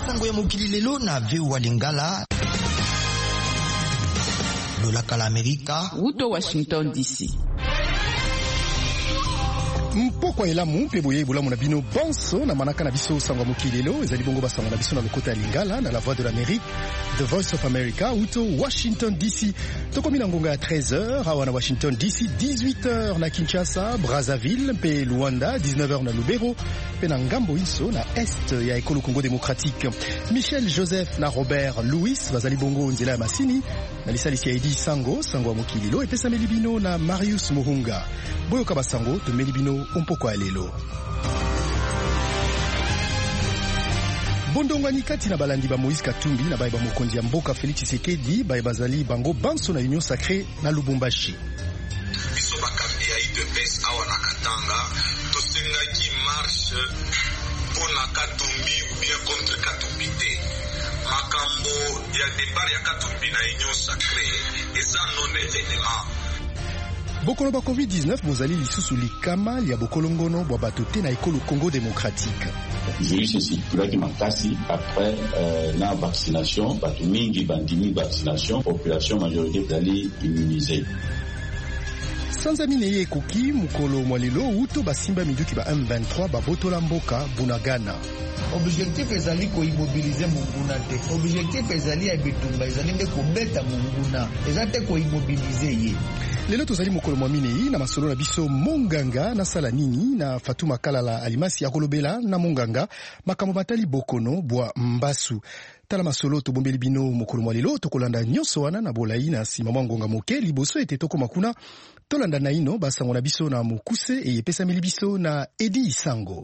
Sango ya mokili lelo na VOA Lingala. Lola kala Amerika. Uto Washington DC. Mpoko elamu pe boye bolamu na bino bonso na manaka na biso sangwa mokilelo ezali bongo basangwa na biso na lokota ya Lingala na la voix de l'Amérique, The Voice of America, uto Washington DC. Tokomi na ngonga ya 13h awa na Washington DC, 18h na Kinshasa, Brazzaville pe Luanda, 19h na Lubero pe na ngambo inso na est ya ekolo Congo démocratique. Michel Joseph na Robert Louis bazali bongo nzela ya masini na lisalisi ya Edi Sango sangwa mokilelo epesa melibino na Marius Muhunga. Boyoka basango to melibino Mpoko ya lelo. Bondongani kati na balandi ba Moïse Katumbi na baye ba mokonzi ya mboka Félix Tshisekedi baye bazali bango banso na Union Sacrée na Lubumbashi. Biso bakambi ya UDPS awa na Katanga tosengaki marche pona Katumbi ou bien contre Katumbi te. Makambo ya départ ya Katumbi na Union Sacrée eza non événement. Bokolo ba COVID-19 bozali lisusu likama ya bokolongono bwa bato te na ekolo Congo démocratique. Virus circulaki makasi après la vaccination, bato mingi bandimi vaccination, population majorité dali immunisée. Sanza mineye ekoki mukolo mwalelo uto basimba minduki ba M23 babotola mboka Bunagana. Objectif ezali ko immobiliser munguna te. Objectif ezali ya bitumba ezali nde ko beta munguna. Ezate ko immobiliser ye. Lelo tozali mokolo mwamine na masolo na biso Monganga na sala nini na Fatuma Kalala Alimasi ya kolobela na Monganga makambo batali bokono bwa Mbasu. Tala masolo to bombeli bino mokolo mwalelo tokolanda nyonso wana na bolai na sima mwangonga moke liboso ete toko makuna tolanda na ino basango na biso na mukuse eyepesa mili biso na Edi Sango.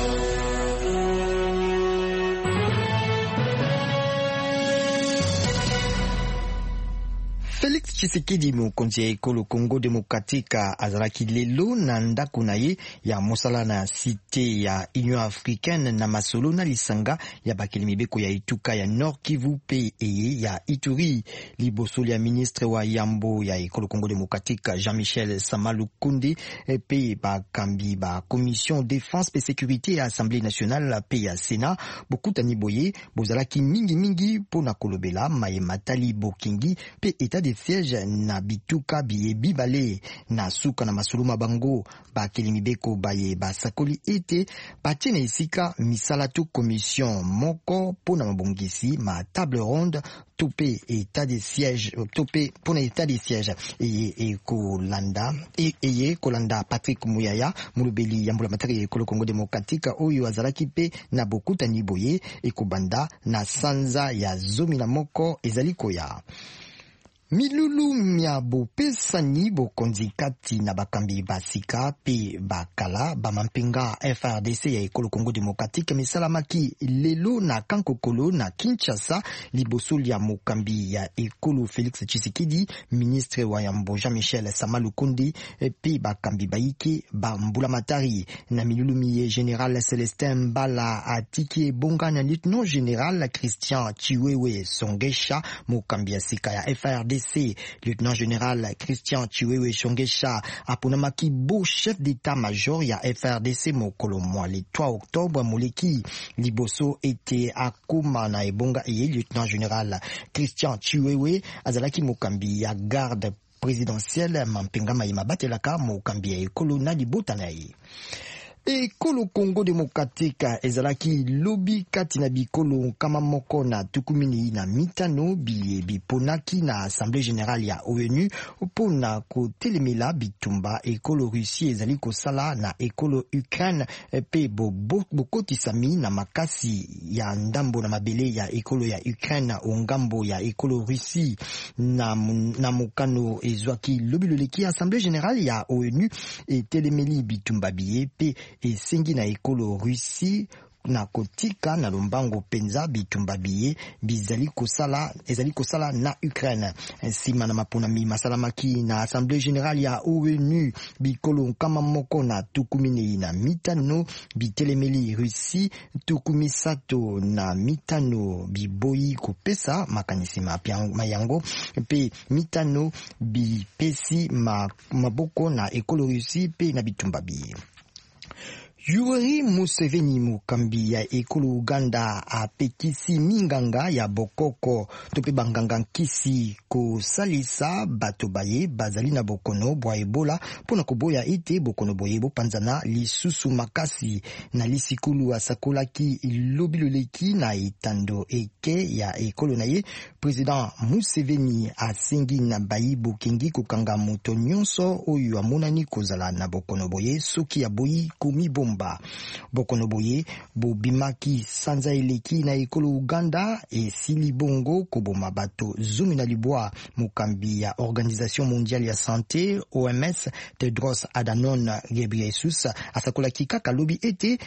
Félix Tshisekedi mokonzi ya ekolo Congo démocratique azalaki lelo na ndako na ye ya mosala na cité ya Union africaine na masolo na lisanga ya bakeli mibeko ya ituka ya Nord Kivu pe eye ya Ituri. Liboso ya ministre wa yambo ya ekolo Congo démocratique Jean-Michel Samalukundi pe bakambi ba commission défense pe sécurité ya Assemblée nationale pe ya Sénat bokutani boye bozalaki mingi pona kolobela maye matali bokingi pe état de siège na bituka biyebi bale na suka na masuluma bango bakeli mibeko baye basakoli ete batie na esika misala tu commission moko pona mabongisi ma table ronde topé état de siège topé pona état de siège et kolanda Patrick Muyaya mulubeli yambula matari ekolo Congo démocratique oyo azalaki pe na bokuta niboye ekobanda na sanza ya zomi na moko ezali koya. Milulu miabo pesani bokonzi kati na bakambi basika pe bakala bamampenga FRDC ya ekolo Congo démocratique misalamaki lelo na Kankokolo na Kinshasa liboso ya mokambi ya ekolo Félix Tshisekedi ministre wa yambo Jean-Michel Samalukundi pe bakambi baiki bambula matari na milulu miye général Célestin Mbala atiki bonga na lieutenant général Christian Chiwewe Songesha mokambi ya sika ya FRDC. Lieutenant général Christian Chiwewe Songesha aponamaki beau chef d'état-major ya FRDC mokolo mwa le 3 octobre moleki liboso ete akoma na ebonga eye lieutenant général Christian Chiwewe azalaki mokambi ya garde présidentielle mampenga mayima batelaka mokambi ya ekolo na libota na ye. Ekolo Congo démocratique ezalaki lobi kati na bikolo kama moko na tukumini na mitano biponaki na Assemblée générale ya ONU pona kotelemela bitumba ekolo Russie ezali kosala na ekolo Ukraine pe bokotisami na makasi ya ndambo na mabele ya ekolo ya Ukraine ongambo ya ekolo Russie na mokano ezwaki lobi loleki Assemblée générale ya ONU etelemeli bitumba biye pe esengi na ekolo Russie na kotika na lombango penza bitumba biye ezali kosala na Ukraine. Sima na maponami masalamaki na Assemblée générale ya ONU bikolo kama moko na tukumini na mitano bitelemeli Russie tukumisato na mitano biboyi kopesa makanisi mayango pe mitano bipesi maboko na ekolo Russie pe na bitumba biye. Yoweri Museveni mukambi ya ekolo Uganda apekisi minganga ya bokoko tope banganga nkisi kosalisa bato baye bazali na bokono bwa Ebola pona koboya ete bokono boye bopanzana lisusu makasi na lisikulu asakolaki lobiloleki na etando eke ya ekolo na ye. President Museveni asengi na bayi bokengi kokanga moto nyonso oyo amonani kozala na bokono boye soki ya boyi komibomba. Bokono boye bobimaki sanza eleki na ekolo Uganda esili bongo koboma bato zumi na libwa. Mukambi ya Organisation Mondiale ya Santé OMS Tedros Adhanom Ghebreyesus asakolaki kaka lobi ete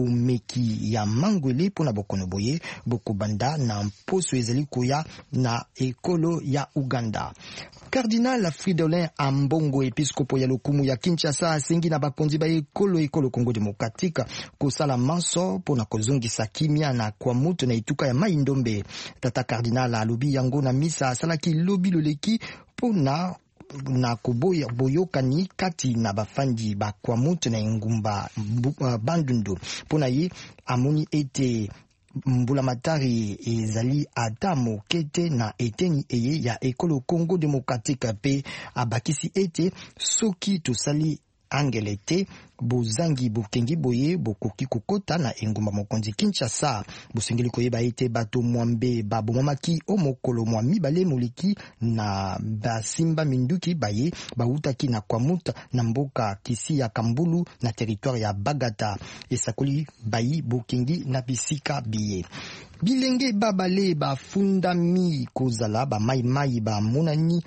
bomeki ya mangwele pona bokono boye bokobanda na mposo ezali koya na ekolo ya Uganda. Cardinal Fridolin Ambongo episkopo ya lokumu ya Kinshasa asengi na bakonzi ba ekolo Kongo Demokratika kosala manso pona kozongisa kimia na kwa mutu na ituka ya mai ndombe. Tata Cardinal alobi yango na misa asalaki lobi loleki pona na kuboya boyokani kati na bafandi ba kwa mutu na ngumba bandundu. Pona ye amoni ete mbula matari ezali atamo kete na eteni eye ya ekolo Kongo Demokratika pe abakisi ete soki tosali angelete bozangi bokengi boye bokoki kokota na engumba mokonzi Kinshasa. Bosengeli koyeba ete bato mwambe babomamaki omokolo mwa mibale moleki na basimba minduki baye bautaki na kwamuta na mboka kisi ya Kambulu na territoire ya Bagata. Esakoli bayi bokengi na bisika biye. Bilenge babale bafundami kozala ba mai ba monani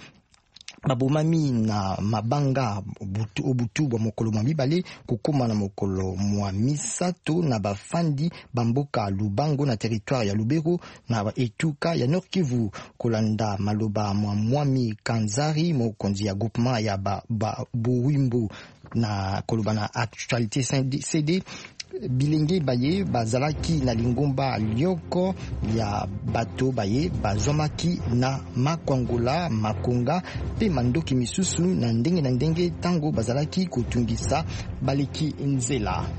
babomami na mabanga obutu bwa mokolo mwa mibale kokoma na mokolo mwa misato na bafandi bamboka Lubango na territoire ya Lubero na etuka ya Nord Kivu kolanda maloba mwa mwami Kanzari mokonzi ya groupement ya Buwimbu na koloba na actualité CD. Bilenge baye bazalaki na lingomba lioko ya bato baye bazomaki na makwangola makonga pe mandoki misusu na ndenge tango bazalaki kotungisa baleki nzela.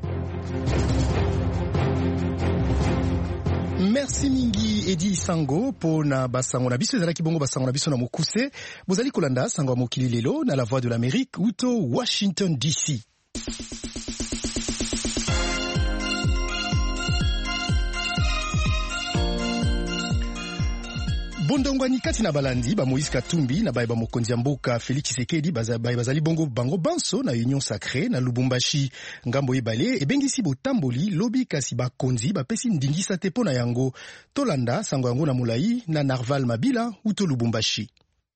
Merci mingi Edi Sango pona basango na biso ezalaki bongo basango na biso na mokuse bozali kolanda sango ya mokili lelo na la voix de l'Amérique uto Washington DC. Bondongwani kati na balandi ba Moïse Katumbi na baye ba mokonzi ya mboka Félix Tshisekedi baye bazali bongo bango banso na Union Sacrée na Lubumbashi. Ngambo ebale ebengisi botamboli lobi kasi bakonzi bapesi ndingisa te pona yango. Tolanda sango yango na mulai na Narval Mabila uto Lubumbashi.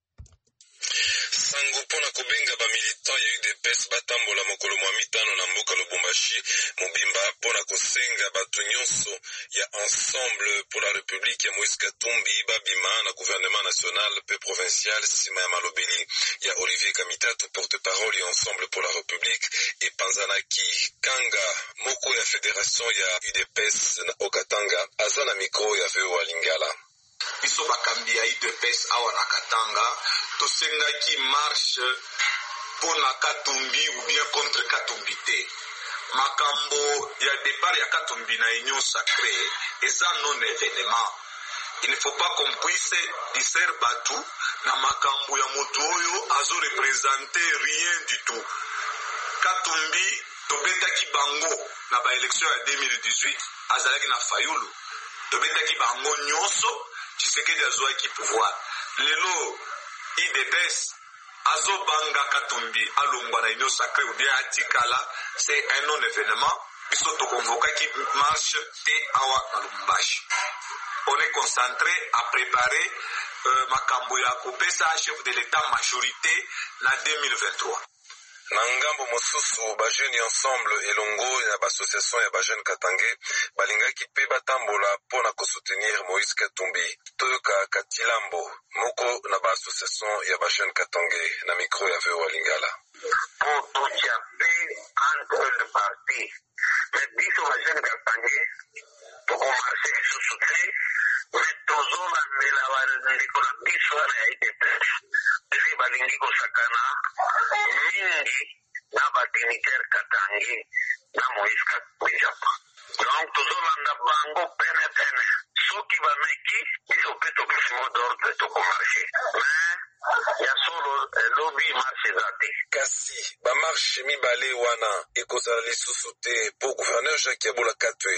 Sango pona kobenga ba militant ya UDPS batambola mokolo mwa mitano na mboka Lubumbashi mobimba pona kosenga bato nyonso ya Ensemble pour la République ya Moïse Katumbi babima na gouvernement national pe provincial sima ya malobeli ya Olivier Kamitatu porte-parole ya Ensemble pour la République et panzanaki kanga moko ya fédération ya UDPS na Okatanga aza na mikro ya VOA Lingala. Biso bakambi ya UDPS awa na Katanga tosengaki marche pona Katumbi ou bien contre Katumbi te. Makambo ya départ ya Katumbi na Union Sacrée eza non événement. Il ne faut pas qu'on puisse distraire batu na makambo ya moto oyo azo représenter rien du tout. Katumbi tobetaki bango na ba élection ya 2018 azalaki na Fayulu. Tobetaki bango nyonso Tshisekedi azwaki pouvoir. Lelo IDPS azo banga Katumbi alongwa na Union Sacrée ou bien atikala, c'est un non événement. Biso to convoquaki marche te awa na Lubumbashi. On est concentré à préparer makambo ya kopesa chef de l'état majorité na 2023. Na ngambo mosusu ba jeune ensemble elongo ya ba association ya ba jeune Katange balingaki pe batambola pona ko soutenir Moïse Katumbi. Toyoka Katilambo moko na ba association ya ba jeune Katange na micro ya VOA Lingala. Pour tout chaper entre le parti. Mais biso ba jeune Katange pour commencer sous soutien mais toujours la ndeko na biso na IDP. Esi balingi kosakana mingi na ba dignitaire Katange na Moïse Katumbi. Donc tozolanda bango pene pene soki bameki biso mpe topesi mot d'ordre tokomarche mais ya solo lobi marche eza te. Kasi bamarshe mibale wana ekozala lisusu te mpo gouverneur Jacques Yabola Katwe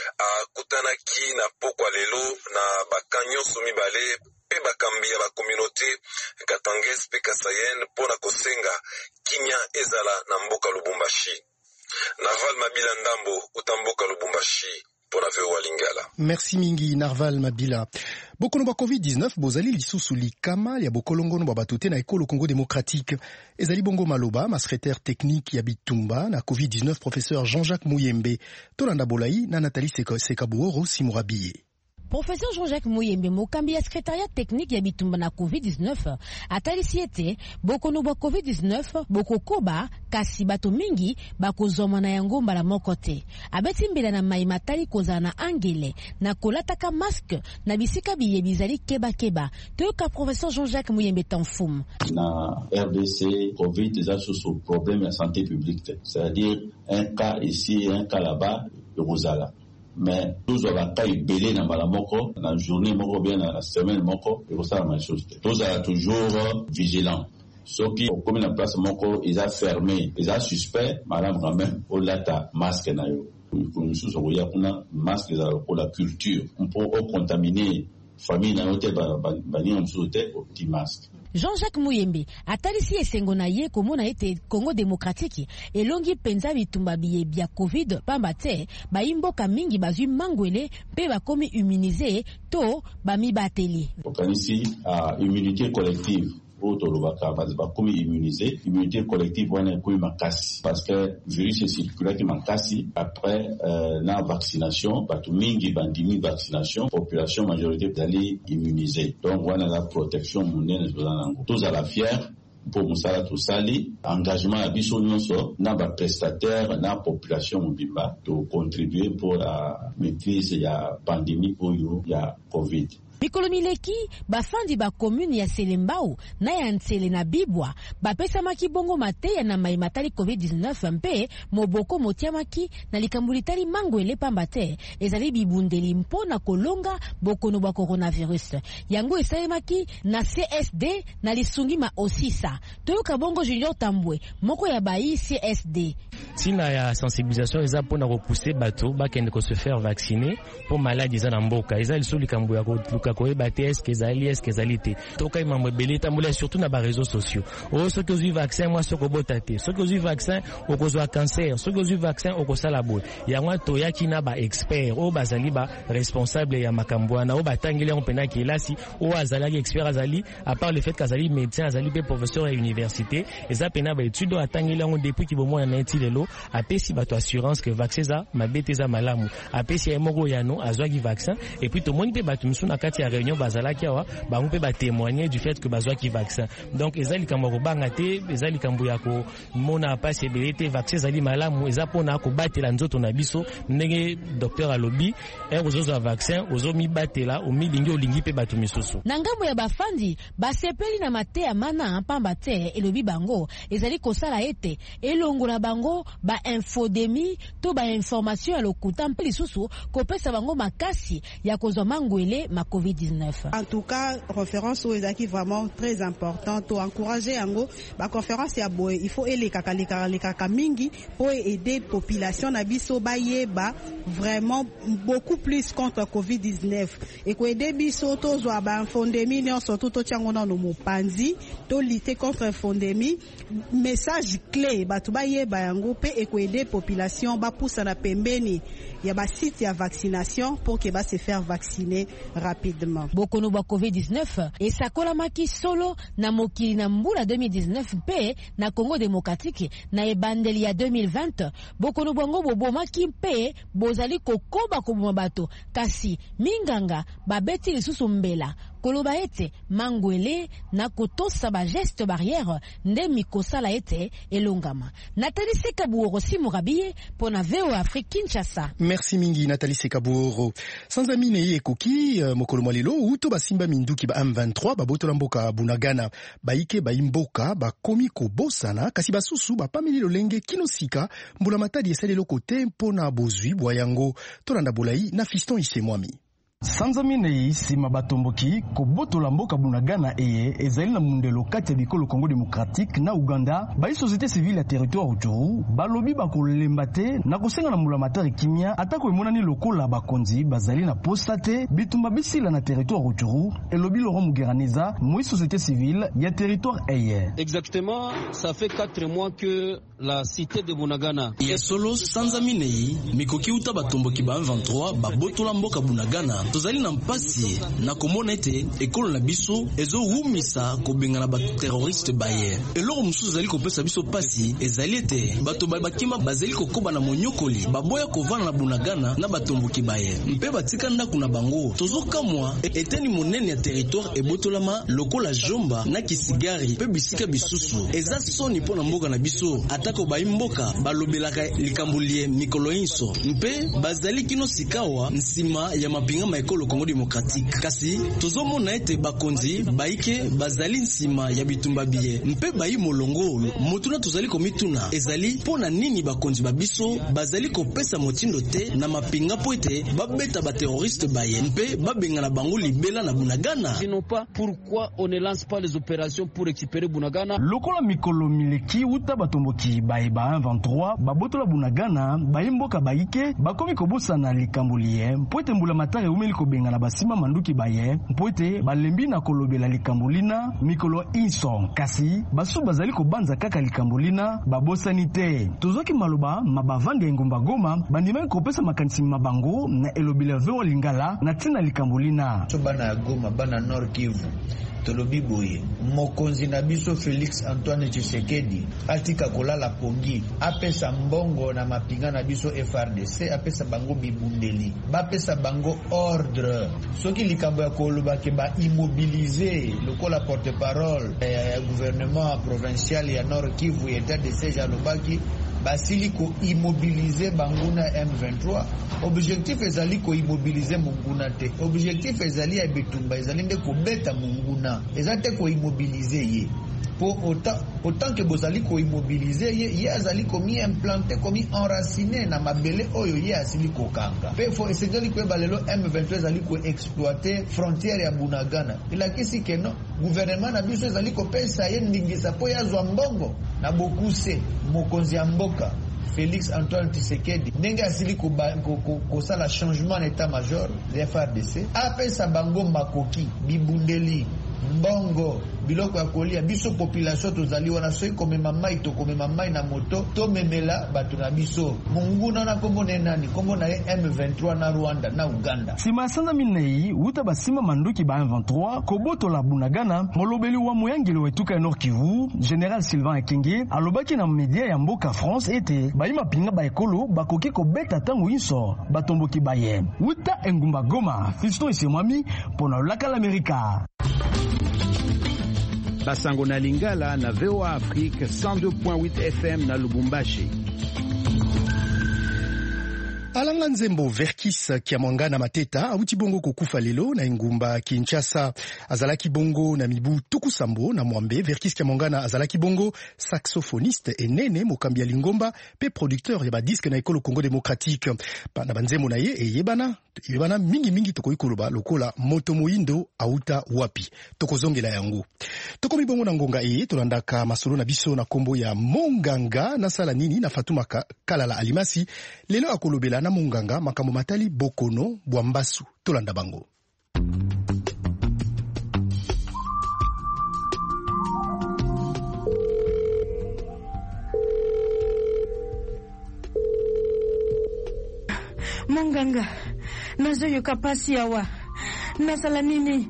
akutanaki na pokwa lelo na baka nyonso mibale mpe bakambi ya bakomunote Katangese mpe Kasayen mpona kosenga kinya ezala na mboka Lubumbashi. Narval Mabila Ndambo utamboka Lubumbashi pona VOA Lingala. Merci mingi Narval Mabila. Bokono ba COVID-19 bozali lisusu likama ya bokolongono babatote na ekolo Congo démocratique. Ezali bongo maloba ma secrétaire technique ya Bitumba na COVID-19 professeur Jean-Jacques Mouyembe. Tolanda Bolai na Nathalie Sekabuoro Simurabiye. Professeur Jean-Jacques Mouyembe mokambi ya secrétariat technique ya Bitumba na COVID-19 atalisi ete bokono ba COVID-19 bokokoba kasi bato mingi bakozoma na yango mbala moko te. Abeti mbela na mai matali kozala na angele na kolataka masque na bisika biye bizali keba. Toyoka professeur Jean-Jacques Mouyembe Tanfum. Na RDC, COVID eza sous problème de santé publique. C'est-à-dire un cas ici, un cas là-bas, de Rosala. Mais tous les cas belé dans la moko, dans la journée moko bien dans la semaine moko, et ça la même chose. Tous sont toujours vigilants. Ceux qui ont commis la place moko, ils ont fermé, ils ont suspect, madame quand même, au lata masque na yo. Pour nous sous kuna masque pour la culture. On peut contaminer famille na yote bani on sous au petit masque. Jean-Jacques Mouyembe atalisi esengo na ye komona ete Congo démocratique elongi penza bitumba biye bia COVID pamba te baimboka mingi bazwi mangwele pe bakomi immuniser to bami bateli. Okanisi immunité collective autolobaka bakomi immuniser immunité collective wana ko makasi parce que virus circule qui makasi après la vaccination batu mingi bandimi vaccination population majorité d'aller immuniser donc wana la protection monene zozanango tous à la fière pour musala to sali engagement ya biso nyonso na ba prestataire na population mobimba to contribuer pour la maîtrise ya pandémie oyo ya COVID. Mikolo mileki bafandi ba commune ya Selembao na ya Ntsele na Bibwa bapesa maki bongo mateya na mai matali COVID-19 mpe moboko motiamaki na likambulitali mangwele pamba te ezali bibundeli mpona kolonga bokono ba coronavirus yango esalemaki na CSD na lisungi ma osisa toyoka bongo Junior Tambwe moko ya bai CSD. Tina ya sensibilisation eza pona repousser bato bakende ko se faire vacciner pour maladie za na mboka eza liso likambo ya koyeba te est-ce que ezali te toka imamwe belé tambula surtout na ba réseaux sociaux o ceux qui ont eu vaccin moi ceux qui bota te ceux qui ont eu vaccin o kozwa cancer ceux qui ont eu vaccin o kosala boy yango to yaki na ba expert o bazali ba responsable ya makambwana o batangeli on pena ki lasi o azali expert azali à part le fait qu'azali médecin azali pe professeur à université eza pena ba étude atangeli on depuis ki bomo na etilelo apesi bato assurance que vaccin za mabeteza malamu apesi ya moko ya no azwaki vaccin et puis to moni pe bato misuna kati ya réunion bazalaki awa bango pe ba témoigner du fait que bazwaki vaccin donc ezali kambo ko banga te ezali kambo ya ko mona passe belete vaccin zali malamu eza pona ko batela nzoto na biso ndenge docteur alobi ozozo vaccin ozomi batela omilingi olingi pe bato misusu na ngambo ya bafandi basepeli na mateya mana pamba te elobi bango ezali kosala ete elongola bango ba infodémie to ba information ya lokuta mpeli susu kopesa bango makasi ya kozwa mangwele ma COVID-19. En tout cas, référence aux qui vraiment très importante pour encourager yango ba conférence ya boy il faut ele kaka mingi pour aider population na biso ba yeba vraiment beaucoup plus contre COVID-19 et ko aider biso to zo ba infodémie nyonso to tiango na no mopanzi to lutter contre infodémie message clé ba to ba yeba yango pe et ko aider population ba poussa na pembeni ya ba site ya vaccination pour que ba se faire vacciner rapidement. Bokono ba COVID-19 esakola maki solo na mokili na mbula 2019 pe na Congo démocratique na ebandeli ya 2020 bokono bango bobomaki pe bozali kokoba koboma bato kasi minganga babeti lisusu mbela koloba ete mangwele na kotosa ba geste barrière nde mikosala ete elongama. Nathalie Sekabuoro Simurabiye pona VOA Afrique Kinshasa. Merci mingi Nathalie Sekabuoro. Sanza mine ekoki mokolo mwalelo uto basimba minduki ba M23 babotola mboka Bunagana baike baimboka bakomi kobosana kasi basusu bapameli lolenge kinosika mbula matadi esalelo kote mpona bozwi bwayango tolanda bolai na Fiston Isemwami. Sanza mine sima batomboki kobotola mboka Bunagana ezali na mundelo kati ya bikolo Congo Démocratique na Uganda ba société civile ya territoire Rutshuru balobi bakolemba te na kosenga na mbula matari kimia atako emonani lokola bakonzi bazali na postate bitumba bisila na territoire Rutshuru elobi Laurent Mugeraneza moi société civile ya territoire Exactement, ça fait 4 mois que la cité de Bunagana ya solo sanza mine mikoki uta batomboki ba 23 babotola mboka Bunagana tozali na mpasi na komona ete ekolo na biso ezowumisa kobengana ba terroriste baye eloko mususu zali kopesa biso pasi ezali ete bato bakima bazali kokoba na monyokoli baboya kovana na Bunagana na batomboki baye mpe batika ndako na bango tozokamwa eteni monene ya territoire ebotolama lokola Jomba na Kisigari mpe bisika bisusu eza soni pona mboka na biso atako baimboka balobelaka likambulie mikolo inso mpe bazali kino sikawa nsima ya mapinga ekolo Congo Démocratique kasi tozomona ete bakonzi baike bazali nsima ya bitumba biye mpe bayi molongo motuna tozali komituna ezali pona nini bakonzi babiso bazali kopesa motindo te na mapinga po ete babeta ba terroriste baye mpe babengana bango libela na Bunagana. Sinon pas pourquoi on ne lance pas les opérations pour récupérer Bunagana. Lokola mikolo mileki uta batomboki baye ba 23 babotola Bunagana bayimboka baike bakomi kobosana likambulie po ete mbula matari kobenga na basima manduki baye mpoete balembi na kolobela likambulina mikolo inso kasi basu bazali kobanza kaka likambulina babosani te tozoki maloba mabavanga engumba Goma bandima kopesa makanisi mabango na elobela veo lingala na tina likambulina so bana ya Goma bana Nord Kivu tolobi boye mokonzi na biso Félix Antoine Tshisekedi atika kolala pongi apesa mbongo na mapinga na biso FRDC apesa bango bibundeli bapesa bango ordre soki likambo ya koloba ke ba immobiliser lokola porte-parole ya gouvernement provincial ya Nord Kivu état de siège alobaki basili ko immobiliser banguna M23 objectif ezali ko immobiliser munguna te objectif ezali ya bitumba ezali nde ko beta munguna ezate ko immobiliser ye pour autant que bozali ko immobiliser ye azali ko mi implanter ko mi enraciner na mabele oyo ye asili ko kanga pe fo ezali ko balelo M23 ezali ko exploiter frontière ya Bunagana ila kisi keno gouvernement na biso ezali ko pesa ye ndingisa po ya zwa mbongo na bokuse mokonzi ya mboka Félix Antoine Tshisekedi ndenge asili kosala changement en état-major de FRDC apesa bango makoki bibundeli mbongo biloko ya kolia biso population tozali wana soki komema mai tokomema mai na moto tomemela bato na biso munguna na kombo nani kombo na M23 na Rwanda na Uganda sima sanza minei uta basima manduki ba M23 kobotola Bunagana molobeli wa moyangelo wetuka ya Nord Kivu General Sylvain Ekenge alobaki na media ya mboka France ete bayima pinga ba ekolo bakoki kobeta tango inso batomboki baye uta engumba Goma Fiston Isemwami pona laka l'Amerika. Basango na Lingala na VOA Afrique 102.8 FM na Lubumbashi. Alanga Nzembo Verkis Kiamwangana Mateta awuti bongo kokufa lelo na ingumba Kinshasa azalaki bongo na mibu tukusambo na mwambe Verkis Kiamwangana azalaki bongo saxophoniste enene mokambi ya lingomba pe producteur ya ba disque na ekolo Congo Démocratique na banzemo na ye yebana mingi tokoyi koloba lokola moto moindo auta wapi tokozongela yango tokomi bongo na ngonga tolandaka masolo na biso na kombo ya Monganga na sala nini na Fatuma Kalala Alimasi lelo akolobela na Monganga makambo matali bokono bwambasu tolanda bango. Monganga nazoyoka pasi awa nasala nini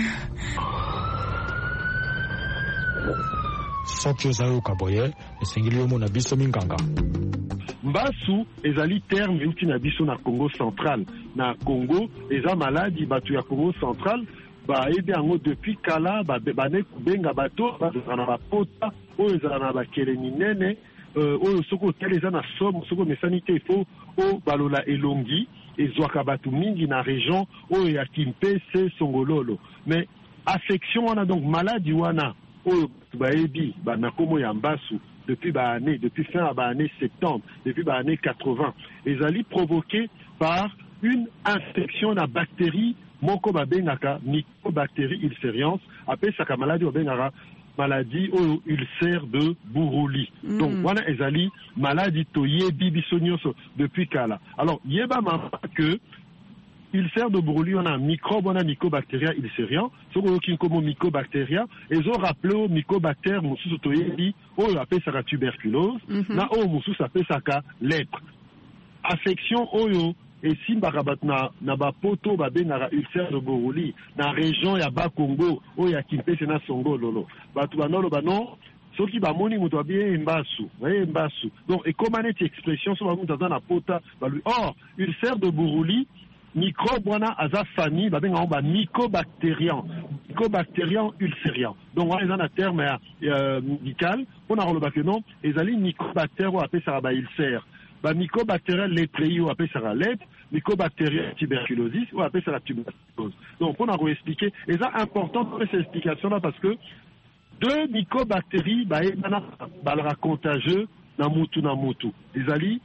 soki ozayoka boye esengeli omona biso minganga Mbasu ezali terme euti na biso na Congo central na Congo eza maladi bato ya Congo central bayebi yango depuis kala bane kobenga bato bazala na bapota oyo ezala na bakele minene oyo soki otala eza na somme soki omesani te ifo oyo balola elongi ezwaka bato mingi na région oyo ya Kimpese Songololo. Mais affection wana donc maladie wana oyo bayebi banakomo ya Mbasu depuis fin à année 70, depuis année 80, ezali provoqué par une infection na bactérie moko babengaka Mycobacterie ulcerians, apesaka maladie babengaka maladie ou ulcère de Buruli. Donc voilà ezali maladie toyebi biso nyonso depuis kala. Alors yeba mama que ulcère de Buruli on a microbe on a Mycobacteria ulcerians, soko yoki comme Mycobacteria ezo rappelé Mycobacter mususu toyebi oyo apesaka tuberculose na oyo mususu apesaka lèpre. Affection oyo et si na bapoto babengaka ulcère de Buruli na région ya Bakongo o ya Kimpese na Songololo batu banolo banon soki bamoni moto abie Mbasu donc et comment est expression so bamuta na pota balu or ulcère de Buruli microbe wana aza famille babengaka ba Mycobacterian ulcerian donc on est en terme médical on a relevé que non ezali Mycobacter ou apesa ba ulcère ba Mycobacteria leprae ou apesa lèpre Mycobacteria tuberculosis ou appelle ça la tuberculose. Donc on a réexpliqué et c'est important pour cette explication là parce que deux mycobactéries balera contagieux na mutu ezali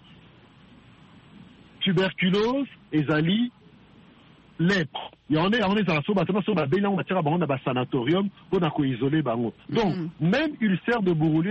tuberculose ezali lèpre. On est dans la so sanatorium pour isoler bango. Donc même ulcère de Buruli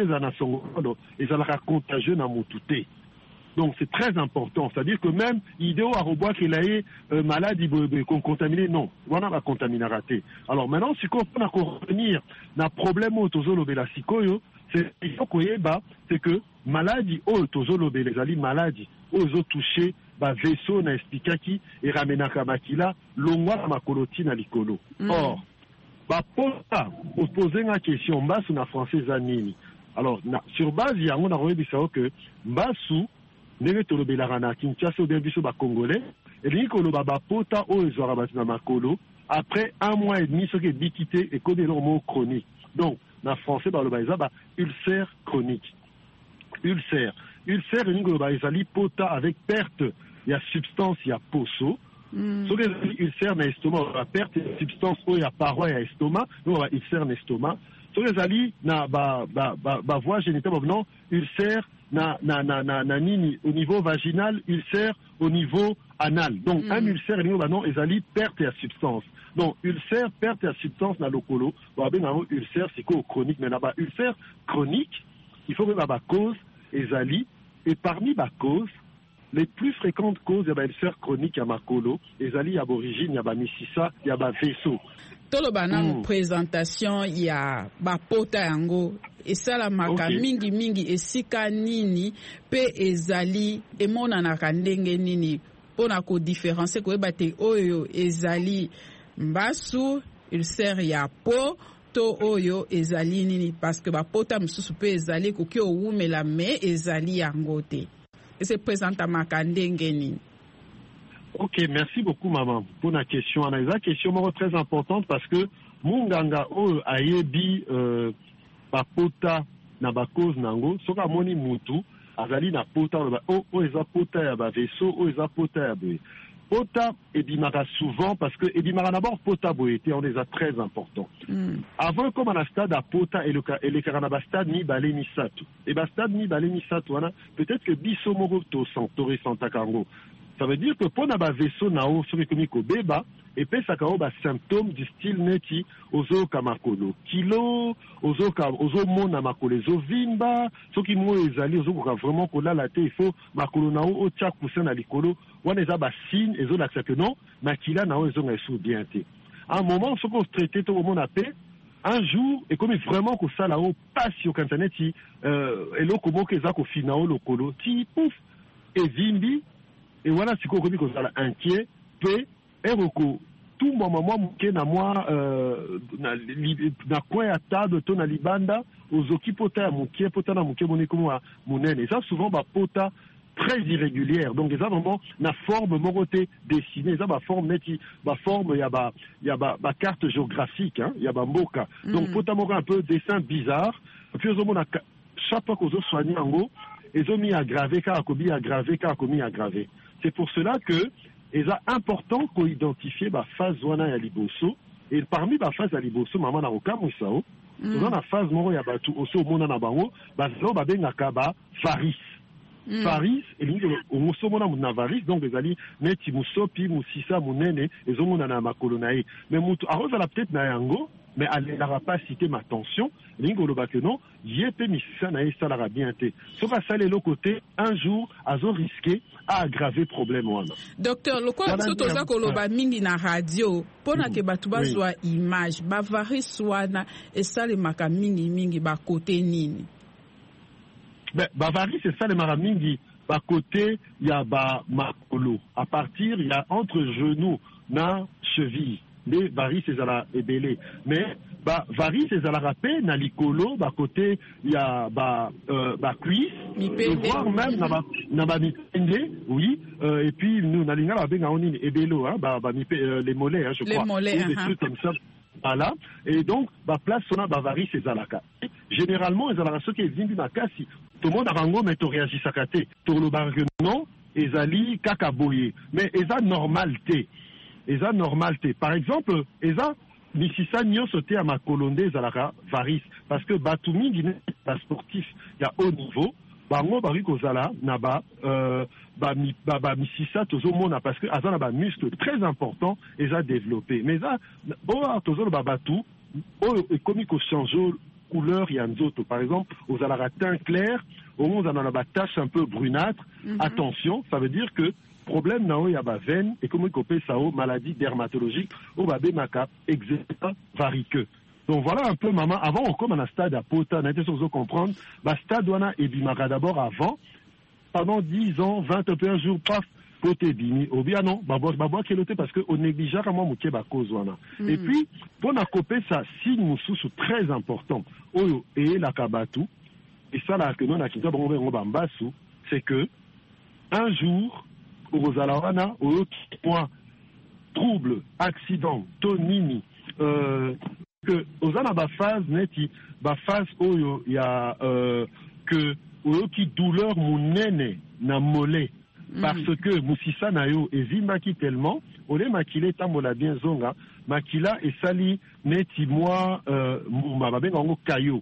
ezalaka contagieux na mutu te. Donc c'est très important, c'est-à-dire que même idéo à rebois qu'il a eu maladie contaminé, non, voilà la contamination ratée. Alors maintenant, si on peut revenir dans problème autozolo la sikoyo, c'est c'est que maladie autozolo les ali maladie aux touché ba vaisseau na expliquaki et ramenaka makila longwa makoloti na likolo. Or ba pota poser une question Mbasu na français zanini. Alors sur base yango na rebi ça que Mbasu ndenge tolobelaka na Kinshasa ou bien biso Congolais elingi koloba bapota oyo ezwaka bato na makolo après 1 mois et demi soki ebikite ekode eloko moko chronique. Donc na français baloba eza ba ulcère chronique. Ulcère elingi koloba ezali pota avec perte ya substance ya poso. Soki ezali ulcère na estomac ba perte ya substance oyo ya paroi ya estomac donc ba ulcère na estomac. Soki ezali na ba voie génitale non ulcère na nini au niveau vaginal, ulcère au niveau anal. Donc un ulcère non ezali perte ya substance. Donc ulcère perte ya substance na lokolo, ba ben ulcère c'est quoi chronique mais na ba ulcère chronique, il faut que ba cause ezali et parmi ba cause les plus fréquentes causes ya ba ulcère chronique ya makolo, ezali ya origine ya ba misisa ya ba vaisseau. Toloba na présentation ya bapota yango esalamaka mingi esika nini pe ezali emonanaka ndenge nini mpona kodifferencie koyeba te oyo ezali Mbasu ulcère ya po to oyo ezali nini parce que bapota mosusu pe ezali koki owumela me ezali yango te ese présentamaka ndenge nini. Ok, merci beaucoup maman pour la question. La question est très importante parce que munganga o ayebi bapota na bakose nango soka moni mutu azali na pota o eza pota ya ba vaisseau o eza pota ya boye. Pota ebimaka souvent parce que ebimaka d'abord pota boyete on les a très important. Avant comme à stade à pota et le karana stade ni balé ni satu. Et ba stade ni balé ni satu wana peut-être que biso moko to santori santakango. Ça veut dire que pour na ba vaisseau na o sur komiko beba et pe sakao ba symptômes du style neti ozo kamakolo kilo ozo mona makolo zo vimba soki mo ezali ozo ko vraiment ko la te il faut makolo na o tia kusa na likolo wana eza ba signe ezo la que non makila na o ezo ngesu bien te. À un moment soko traité to mo na pe un jour et comme vraiment ko sala o passe au cantaneti eloko moko eza ko finao lokolo ti pouf et vimbi. Et voilà ce qu'on dit qu'on soit inquiet, peu, et roko, tout mon maman mouké na moi, na quoi à table, ton libanda, aux okipota mouké, pota na mouké, mon écomo à mounen. Et ça, souvent, bah, pota, très irrégulière. Donc ils ont vraiment la forme morotée dessinée, ils ont la forme neti, la forme il y a carte géographique, hein, il y a mboka. Donc faut avoir un peu dessin bizarre. Puis ils ont chaque fois qu'ils ont soigné en gros, ils ont mis aggravé car commis aggravé. C'est pour cela que il est important qu'on identifie la phase wana ya liboso et parmi la phase ya liboso maman na okamusao. Dans la phase moro ya batu oso mona na bango bazo babengaka ba varis. Varis elingi oso mona na varis donc ezali neti musopi musisa munene ezomona na makolo na ye mais mutu aroza la peut-être na yango mais elle n'aura pas cité ma tension elingi oloba que non yepe misisa na ye salara bien te soka sale lo côté un jour azo risquer à aggraver problème wana. Docteur lokola biso toza koloba mingi na radio pona ke batu bazwa image ba varis wana esalemaka mingi ba côté nini? Ben varis esalemaka mingi ba côté ya ba makolo à partir il y a entre genou na cheville les varis ezala ebele mais ba varis ezala rappé na likolo ba côté il y a ba cuisse et voire même na ba mipende oui et puis nous na lingala benga onini ebelo hein les mollets hein, je crois les mollets des trucs comme ça voilà et donc ba place sona ba varis ezalaka généralement ezalaka soki ezimbi makasi tout le monde a rango mais to réagissaka te to lo non ezali kaka boye mais eza normalité. Eza normalité. Par exemple, eza misisa nyonso te à ma colonde zalaka varis parce que batumi guiné ba sportif ya haut niveau bango bari kozala na ba misisa tozomona parce que azana ba muscle très important eza développé mais eza bon tozolo ba batu o ekomi ko changer couleur ya nzoto par exemple aux alaka teint clair au monde on a ba tache un peu brunâtre attention ça veut dire que problème na o ya ba veine et comme il ça o maladie dermatologique o ba bemaka eczéma variqueux. Donc voilà un peu maman avant on comme un stade à pota na été sans comprendre ba stade wana ebimaka d'abord avant pendant 10 ans 21 jours paf poté bimi ou bien non ba bois keloté parce que on néglige vraiment muké ba cause wana. Et puis pour na coper ça signe mususu très important oyo et la kabatu et ça là que nous na kinza bango ba mbasu c'est que un jour Rosalawana, au point trouble, accident, tonini, que Osana ba phase neti, ba phase oyo ya que oyo ki douleur munene na mollet parce que musisa na yo ezimba ki tellement, ole makile tambola bien zonga, makila et sali neti moi mababenga ngo kayo.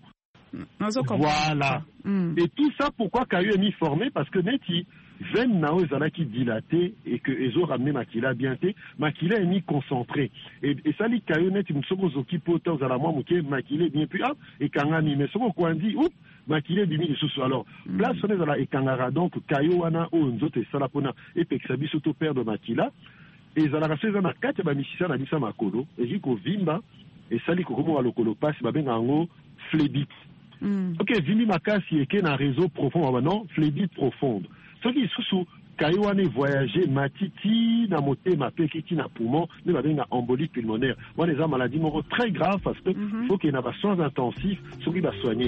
Voilà. Et tout ça pourquoi kayo est mis formé parce que neti veine nao ezalaki dilaté et que ezo ramené makila bien te makila est mis concentré et ça li kayo neti msoko zoki pota ozala mwa muke makila bien puis et kangani mais soko kwandi ou makila bimi lisusu alors place on ezala ekangara donc kayo wana o nzoto esala pona epekisa biso to perdre makila et ezalaka so eza na kati ya bamisisa na bisa makolo eki kovimba esali kokomoka lokolo pasi babenga yango phlébite. Ok vimbi makasi eke na réseau profond non phlébite profonde. Ce qui sous Kaiwane voyager matiti na motema pekiti na poumon mais babenga embolie pulmonaire. Moi les maladies très graves parce que faut qu'il y ait des soins intensifs ceux qui va soigner.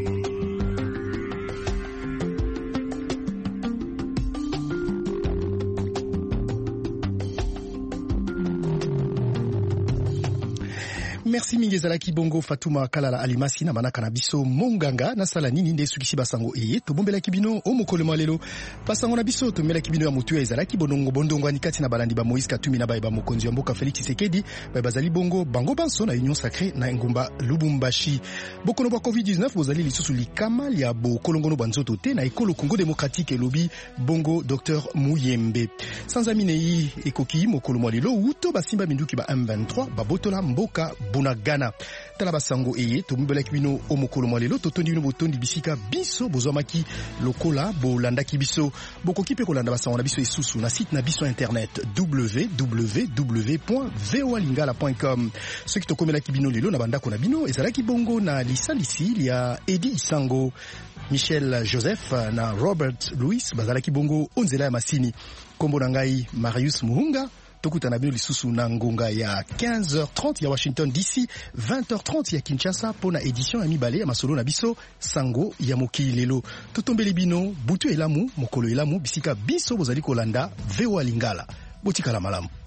Merci mingezalaki bongo Fatuma Kalala Alimasi na manaka na biso monganga na sala nini nde sukisi basango eye to bombela kibino o mokolo malelo basango na biso to mela kibino ya mutu ezalaki bondongo anikati na balandi ba Moïse Katumbi na ba mokonzi ya mboka Félix Tshisekedi ba bazali bongo bango banso na Union Sacrée na ngumba Lubumbashi bokono ba COVID-19 bozali lisusu likama ya bo kolongono banzoto te na ekolo Congo démocratique elobi bongo Dr Muyembe sanzaminei ekoki mokolo malelo uto basimba minduki ba M23 babotola mboka Ghana tala basango eye to mbela kibino o mokolo malelo totondi bino botondi bisika biso bozwamaki lokola bolandaki biso bokoki pe kolanda basango na biso esusu na site na biso internet www.voalingala.com ce qui tokomela kibino lelo na bandako na bino ezalaki bongo na lisalisi ya Edi Isango Michel Joseph na Robert Louis bazalaki bongo onzela ya masini kombo na ngai Marius Muhunga tokutana bino lisusu na ngonga ya 15h30 ya Washington DC, 20h30 ya Kinshasa pona edition ya mibale ya masolo na biso sango ya mokili lelo. Totombeli bino butu elamu mokolo elamu bisika biso bozali kolanda VOA Lingala. Botikala malamu.